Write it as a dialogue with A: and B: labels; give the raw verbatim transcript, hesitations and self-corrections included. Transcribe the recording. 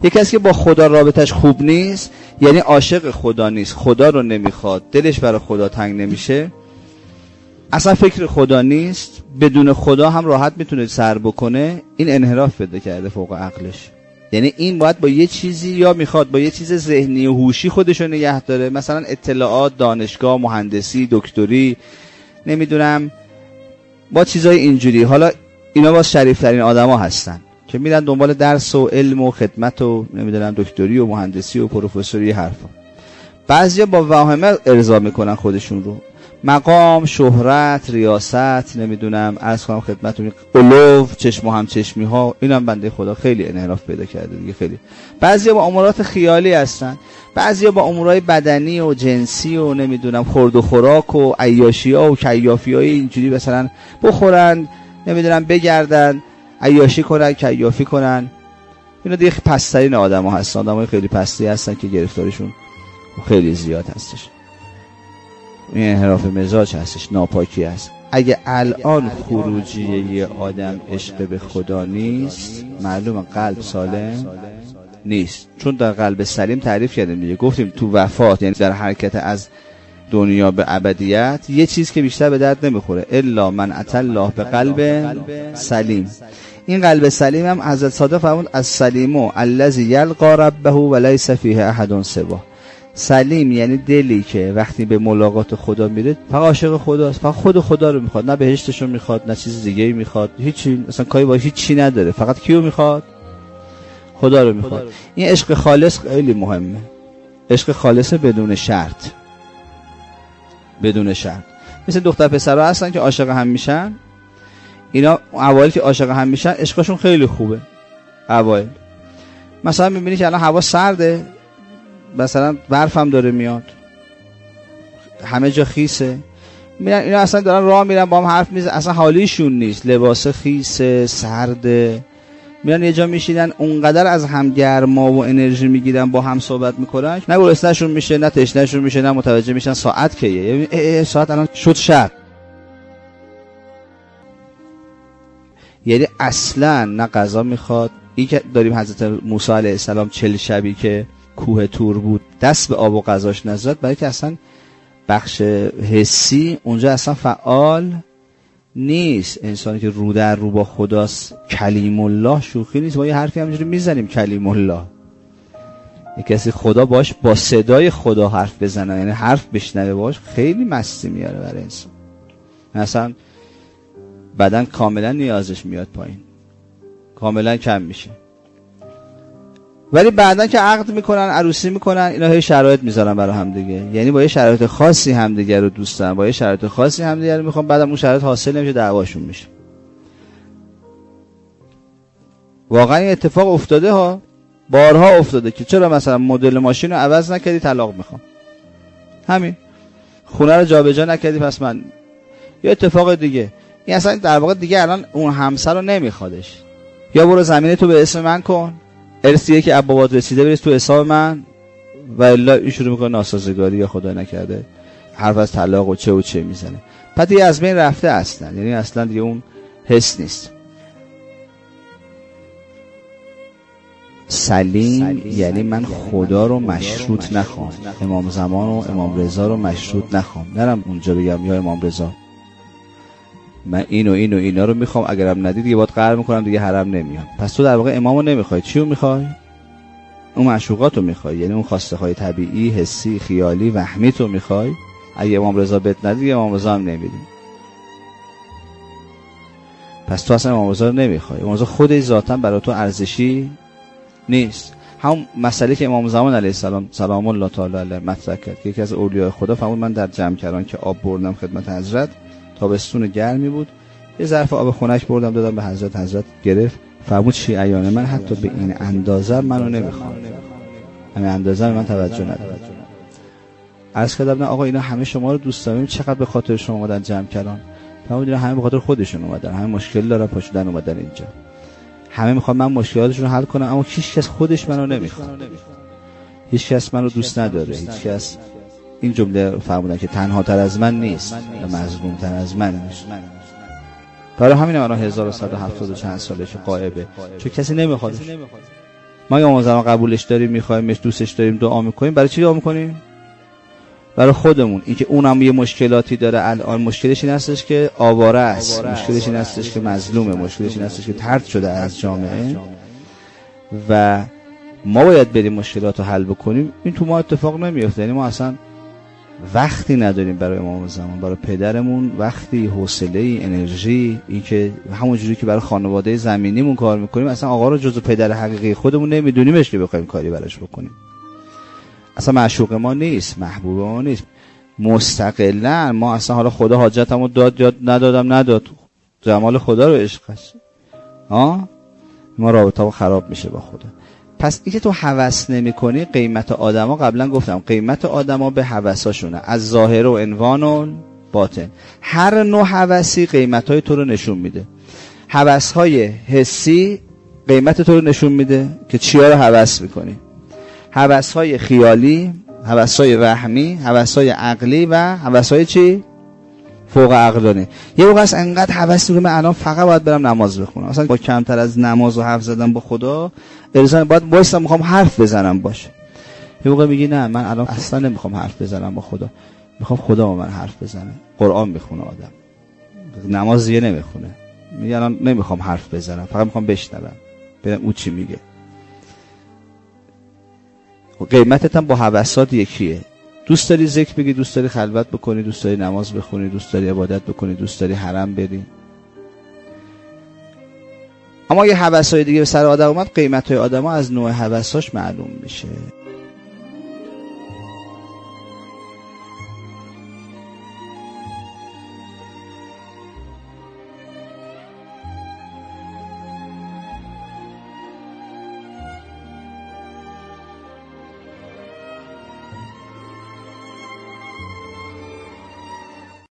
A: یک کسی که با خدا رابطش خوب نیست، یعنی عاشق خدا نیست، خدا رو نمیخواد، دلش برای خدا تنگ نمیشه، اصلا فکر خدا نیست، بدون خدا هم راحت میتونه سر بکنه، این انحراف پیدا کرده فوق عقلش. یعنی این باید با یه چیزی، یا میخواد با یه چیز ذهنی و هوشی خودش رو نگه داره، مثلا اطلاعات، دانشگاه، مهندسی، دکتری، نمیدونم با چیزای اینجوری. حالا اینا باز شریف ترین آدما هستن که میرن دنبال درس و علم و خدمت و نمیدونم دکتری و مهندسی و پروفسوری حرفا. بعضیا با واهمه ارضا میکنن خودشون رو، مقام، شهرت، ریاست، نمیدونم عرض کنم خدمتتون، علو، چشم و همچشمی ها، اینم بنده خدا خیلی انحراف پیدا کرده دیگه. خیلی بعضیا با امورات خیالی هستن، بعضیا با امورای بدنی و جنسی و نمیدونم خورد و خوراک و عیاشی‌ها و کیافی‌های اینجوری، مثلا بخورن، نمیدونم بگردن، عیاشی کنن، کیافی کنن. اینا دیگه پست‌ترین آدم‌ها هستن، آدمای خیلی پستی هستن که گرفتاریشون خیلی زیاد هستش. این انحراف مزاج هستش، ناپاکی هست. اگه الان خروجی یه آدم عشق به خدا نیست، معلومه قلب سالم نیست. چون در قلب سلیم تعریف کردیم دیگه، گفتیم تو وفات، یعنی در حرکت از دنیا به ابدیت، یه چیز که بیشتر به درد نمیخوره، الا من اتى الله به قلب سلیم. این قلب سلیم هم حضرت صادق فرمود از سلیمو الذی یلقى ربه ولیس فیه احد سواه. سلیم یعنی دلی که وقتی به ملاقات خدا میره فقط عاشق خداست، فقط خود خدا رو میخواد، نه بهشتشو میخواد، نه چیز دیگه ای میخواد، هیچی، مثلا کاری با هیچ چی نداره، فقط کیو میخواد؟ خدا رو میخواد. این عشق خالص خیلی مهمه، عشق خالص بدون شرط، بدون شرط. مثل دختر پسرها هستن که عاشق هم میشن، اینا اوایل که عاشق هم میشن عشقشون خیلی خوبه اوایل. مثلا میبینی که الان هوا سرده، مثلا برف هم داره میاد، همه جا خیسه، میرن اینا اصلا دارن راه میرن با هم حرف میزنن، اصلا حالیشون نیست، لباس خیسه، سرده، میرن یه جا میشینن، اونقدر از هم گرما و انرژی میگیرن، با هم صحبت میکنن، نه گرسنه‌شون میشه، نه تشنه‌شون میشه، نه متوجه میشن ساعت کیه، اه ساعت الان شد شب. یعنی اصلا نه غذا میخواد. این که داریم حضرت موسی علیه السلام چل شبی که کوه تور بود دست به آب و غذاش نزد، برای که اصلا بخش حسی اونجا اصلا فعال نیست. انسانی که رو در رو با خداست، کلیم الله شوخی نیست. ما یه حرفی همینجوری میزنیم کلیم الله، یک کسی خدا باش با صدای خدا حرف بزنه، یعنی حرف بشنوه باش، خیلی مستی میاره برای انسان. مثلا بدن کاملا نیازش میاد پایین، کاملا کم میشه. ولی بعدن که عقد میکنن، عروسی میکنن، اینا هی شرایط میذارن برای هم دیگه، یعنی با یه شرایط خاصی هم دیگه رو دوست دارن، با یه شرایط خاصی هم دیگه رو میخوان، بعدم اون شرایط حاصل نمیشه، دعواشون میشه. واقعا این اتفاق افتاده ها، بارها افتاده که چرا مثلا مدل ماشین رو عوض نکردی طلاق میخوام، همین خونه رو جابجا نکردی پس من، یه اتفاق دیگه. این اصلا در واقع دیگه الان اون همسر رو نمیخوادش، یا برو زمین تو به اسم من کن، ارثیه که ابوات رسیده بریز تو حساب من، و الا این شروع میکنه ناسازگاری یا خدا نکرده حرف از طلاق و چه و چه میزنه. پس دیگه از بین رفته اصلا، یعنی اصلا دیگه اون حس نیست. سلیم یعنی من خدا رو مشروط نخوام، امام زمان و امام رضا رو مشروط نخوام، نرم اونجا بگم یا امام رضا من این و این و اینا رو میخوام، اگرم ندی دیگه باید قرار میکنم دیگه حرم نمیام. پس تو در واقع امامو نمیخوای، چی رو میخوای؟ اون معشوقات رو میخوای، یعنی اون خواسته های طبیعی، حسی، خیالی، وهمی تو میخوای. اگه امام رضا بهت ندی دیگه امام رضا هم نمیدی، پس تو اصلا امام رضا رو نمیخوای. امام رضا خودش ذاتا برای تو ارزشی نیست. هم مسئله که امام زمان علیه السلام سلام الله تعالی علیه مطرح کرد که یکی از اولیاء خدا فرمود من در جمع کردن که آب بردم خدمت حضرت، تابستون گرمی بود، یه ظرف آب خنک بردم دادم به حضرت، حضرت گرفت فرمود شیعیان من حتی به این اندازه منو نمیخوام، همین اندازه من توجه ندارم. عرض کردم نه آقا اینا همه شما رو دوست داریم، چقدر به خاطر شما اومدن جمع کردن؟ فرمود اینا همه به خاطر خودشون اومدن، همه مشکل دارن پاشدن اومدن اینجا، همه میخوان من مشکلاتشون رو حل کنم، اما هیچ کس خودش منو نمیخواد، هیچ کس منو دوست نداره، هیچ کس این جمله فرمودن که تنها تر از من نیست و مظلوم تر از من نیست. برای همین الان هزار و صد و هفتاد و چند سالشه غایبه، چون کسی نمیخوادش. ما امام زمان قبولش داریم، میخوایمش، دوستش داریم، دعا میکنیم، برای چی دعا میکنیم؟ برای خودمون. اینکه اونم یه مشکلاتی داره الان، مشکلش این هستش که آواره است، مشکلش این هستش که مظلومه، مشکلش این هستش که طرد شده از جامعه و ما باید بریم مشکلات رو حل بکنیم. این تو ما اتفاق نمیفته. یعنی ما اصلا وقتی نداریم برای امام زمان، برای پدرمون وقتی، حوصله، انرژی، این که همون جوری که برای خانواده زمینیمون کار میکنیم، اصلا آقا رو جزو پدر حقیقی خودمون نمیدونیمش که بخوایم کاری براش بکنیم. اصلا معشوق ما نیست، محبوب ما نیست. مستقلا ما اصلا حالا خدا حاجتمو داد یا ندادم نداد، جمال خدا رو عشق است. ها ما رابطه‌مون خراب میشه با خدا. پس اینکه تو هوس نمی‌کنی، قیمت آدما قبلا گفتم، قیمت آدما به هوساشونه، از ظاهر و عنوان و باطن. هر نوع هوسی قیمت‌های تو رو نشون میده. هوس‌های حسی قیمت تو رو نشون میده که چیا رو هوس می‌کنی. هوس‌های خیالی، هوس‌های وهمی، هوس‌های عقلی و هوس‌های چی؟ فوق عقلانی. یه موقع است انقدر هوس می‌کنی من الان فقط باید برم نماز بخونم. اصلا با کمتر از نماز و حرف زدن با خدا، ارزان باید وایسم می‌خوام حرف بزنم باشه. یه موقع میگی نه من الان اصلا نمی‌خوام حرف بزنم با خدا. می‌خوام خدا با من حرف بزنه. قرآن می‌خونه آدم. نماز دیگه نمی‌خونه. میگه الان نمی‌خوام حرف بزنم، فقط می‌خوام بشنوم. ببینم او چی میگه. قیمتت هم با هوسات یکیه. دوست داری ذکر بگی، دوست داری خلوت بکنی، دوست داری نماز بخونی، دوست داری عبادت بکنی، دوست داری حرم بری. اما یه هوسای دیگه به سر آدم اومد، قیمت‌های آدم‌ها از نوع هوساش معلوم میشه.